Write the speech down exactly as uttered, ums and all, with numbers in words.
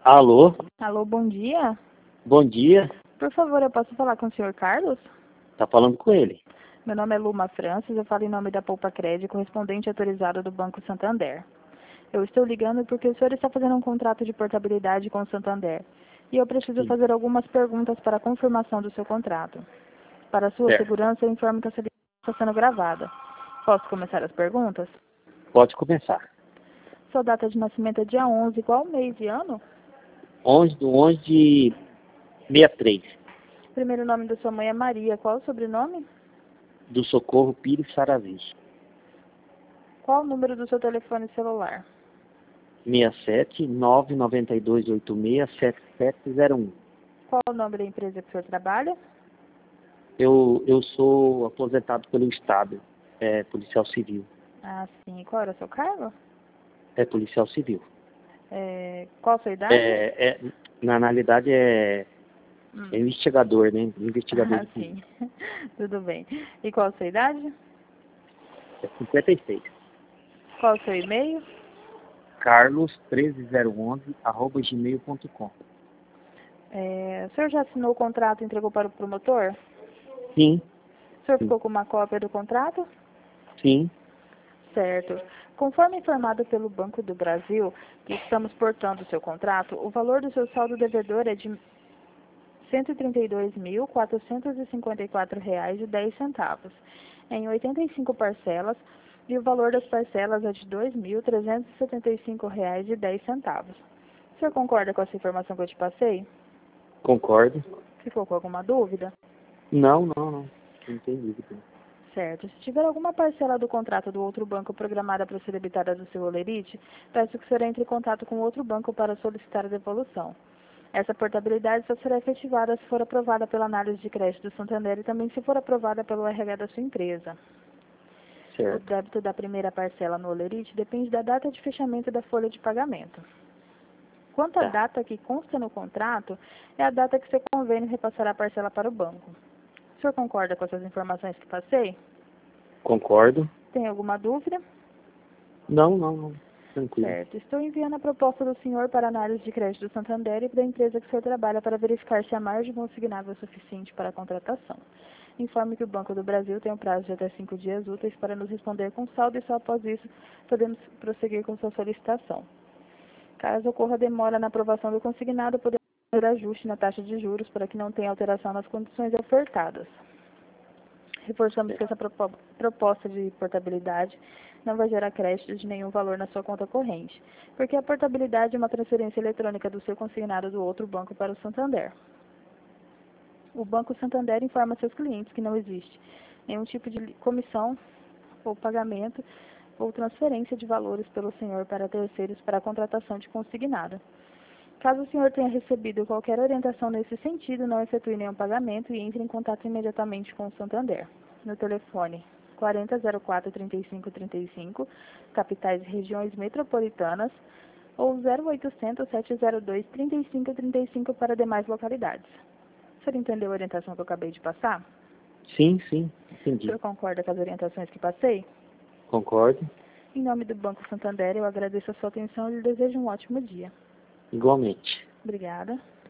Alô, Alô, bom dia. bom dia. Por favor, eu posso falar com o senhor Carlos? Tá falando com ele. Meu nome é Luma Francis, eu falo em nome da Poupa Crédito, correspondente autorizado do Banco Santander. Eu estou ligando porque o senhor está fazendo um contrato de portabilidade com o Santander. E eu preciso Sim, fazer algumas perguntas para a confirmação do seu contrato. Para sua certo. segurança, eu informo que essa ligação está sendo gravada. Posso começar as perguntas? Pode começar. Sua data de nascimento é dia onze, qual mês e ano? onze do onze de sessenta e três, Primeiro nome da sua mãe é Maria, qual o sobrenome? do Socorro Pires Saravi. Qual o número do seu telefone celular? seis sete nove nove dois oito seis sete sete zero um. Qual o nome da empresa que o senhor trabalha? Eu, eu sou aposentado pelo Estado, é policial civil. Ah, sim. Qual era o seu cargo? É policial civil. É, qual a sua idade? É, é, na realidade é, Hum. é investigador, né? Investigador Ah, de polícia. sim. Tudo bem. E qual a sua idade? É cinquenta e seis. Qual o seu e-mail? carlos treze zero onze arroba gmail ponto com. É, o senhor já assinou o contrato e entregou para o promotor? Sim, O senhor sim, ficou com uma cópia do contrato? sim. Certo. Conforme informado pelo Banco do Brasil, que estamos portando o seu contrato, o valor do seu saldo devedor é de cento e trinta e dois mil, quatrocentos e cinquenta e quatro reais e dez centavos, em oitenta e cinco parcelas, e o valor das parcelas é de dois mil, trezentos e setenta e cinco reais e dez centavos. O senhor concorda com essa informação que eu te passei? Concordo. Ficou com alguma dúvida? Não, não, não. Não tem dúvida. Certo. Se tiver alguma parcela do contrato do outro banco programada para ser debitada do seu Olerite, peço que o senhor entre em contato com o outro banco para solicitar a devolução. Essa portabilidade só será efetivada se for aprovada pela análise de crédito do Santander e também se for aprovada pelo R H da sua empresa. O Certo. débito da primeira parcela no Olerite depende da data de fechamento da folha de pagamento. Quanto à Tá. data que consta no contrato, é a data que seu convênio repassará a parcela para o banco. O senhor concorda com essas informações que passei? Concordo. Tem alguma dúvida? Não, não, não. Tranquilo. Certo. Estou enviando a proposta do senhor para análise de crédito do Santander e da empresa que o senhor trabalha para verificar se a margem consignável é suficiente para a contratação. Informe que o Banco do Brasil tem um prazo de até cinco dias úteis para nos responder com saldo e só após isso podemos prosseguir com sua solicitação. Caso ocorra demora na aprovação do consignado, podemos fazer ajuste na taxa de juros para que não tenha alteração nas condições ofertadas. Reforçamos que essa propo- proposta de portabilidade não vai gerar crédito de nenhum valor na sua conta corrente, porque a portabilidade é uma transferência eletrônica do seu consignado do outro banco para o Santander. O Banco Santander informa seus clientes que não existe nenhum tipo de li- comissão ou pagamento ou transferência de valores pelo senhor para terceiros para a contratação de consignado. Caso o senhor tenha recebido qualquer orientação nesse sentido, não efetue nenhum pagamento e entre em contato imediatamente com o Santander. No telefone quarenta zero quatro, trinta e cinco trinta e cinco, capitais e regiões metropolitanas, ou zero oitocentos, sete zero dois, trinta e cinco trinta e cinco para demais localidades. O senhor entendeu a orientação que eu acabei de passar? Sim, sim. O Entendi. senhor concorda com as orientações que passei? Concordo. Em nome do Banco Santander, eu agradeço a sua atenção e lhe desejo um ótimo dia. Igualmente. Obrigada.